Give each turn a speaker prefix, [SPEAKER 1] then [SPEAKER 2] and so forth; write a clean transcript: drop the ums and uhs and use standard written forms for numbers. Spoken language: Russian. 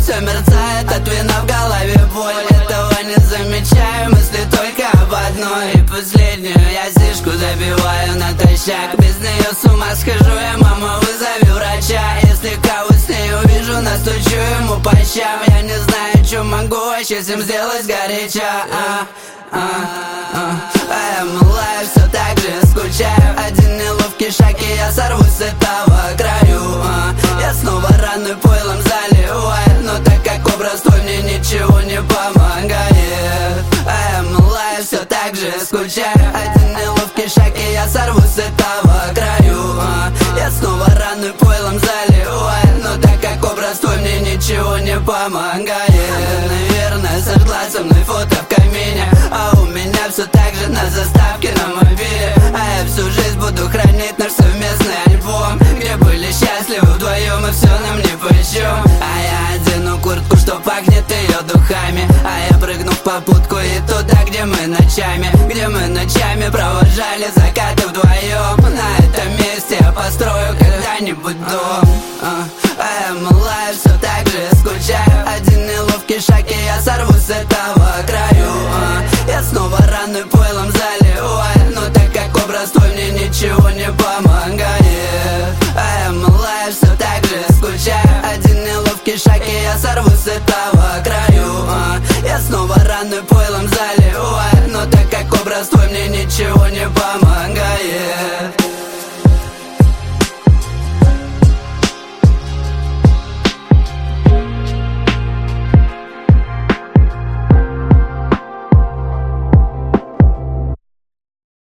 [SPEAKER 1] все мерцает от вина, в голове боль. Этого не замечаю, мысли только об одной. И последнюю я зишку забиваю натощак. Без нее с ума схожу, я, мама, вызови врача. Если кого с ней увижу, настучу ему по щам. Я не знаю, что могу вообще с ним сделать горяча. А я малая, все так же скучаю. Один неловкий шаг, и я сорвусь с этого краю. Я снова раны пойлом заливаю, но так как образ твой мне ничего не помогает. А я малая, все так же скучаю. Один неловкий шаг, и я сорвусь с этого краю. Я снова раны пойлом заливаю, но так как образ твой мне ничего не помогает. Ты, наверное, сожгла со мной фото в камине, а у меня все так же на заставке на мобиле. А я всю жизнь буду хранить наш совместный альбом, где были счастливы вдвоем и все нам нипочем. А я одену куртку, что пахнет ее духами, а я прыгну в попутку и туда, где мы ночами провожали закаты вдвоем. На этом месте я построю когда-нибудь дом. А я малая, все так же скучаю. Один неловкий шаг, и я сорвусь с этого краю. Я снова раны пойлом заливаю, но так как образ твой мне ничего не помогает. А я малая, все так же скучаю. Один неловкий шаг, и я сорвусь с этого краю. Я снова раны пойлом заливаю, но так как образ твой мне ничего не помогает.